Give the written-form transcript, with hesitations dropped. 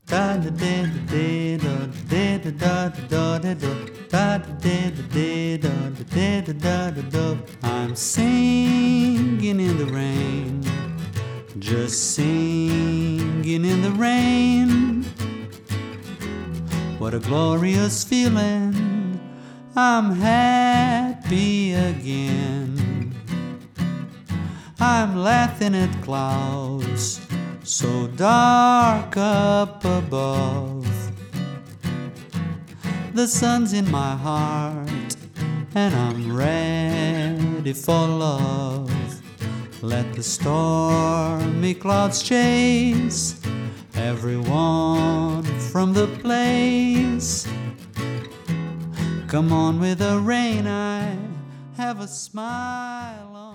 da da da da da da da da da da da da da. I'm singing in the rain, just singing in the rain. What a glorious feeling, I'm happy again. I'm laughing at clouds so dark up above. The sun's in my heart and I'm ready for love. Let the stormy clouds chase everyone from the place. Come on with the rain, I have a smile on